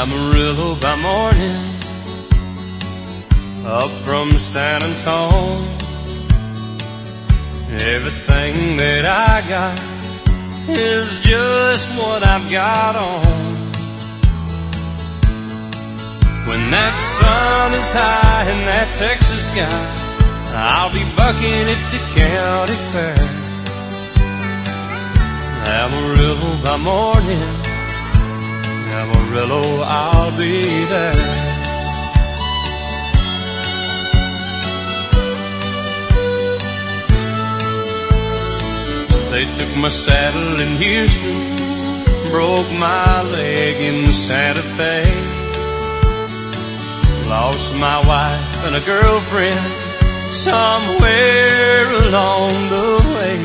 Amarillo by morning, up from San Antone. Everything that I got is just what I've got on. When that sun is high in that Texas sky, I'll be bucking at the county fair. Amarillo by morning, Amarillo, I'll be there. They took my saddle in Houston, broke my leg in Santa Fe, lost my wife and a girlfriend somewhere along the way.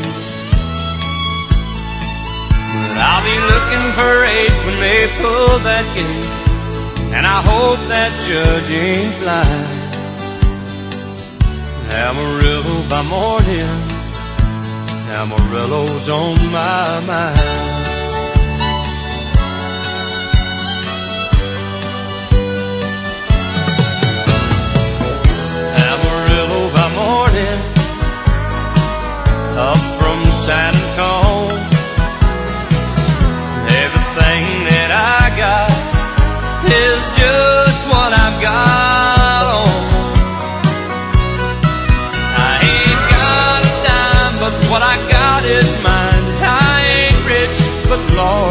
But I'll be looking for 8 when they pull that gate, and I hope that judge ain't blind. Amarillo by morning, Amarillo's on my mind. Amarillo by morning, up from San Antone. Everything that I got is just what I've got on. I ain't got a dime, but what I got is mine. I ain't rich, but Lord,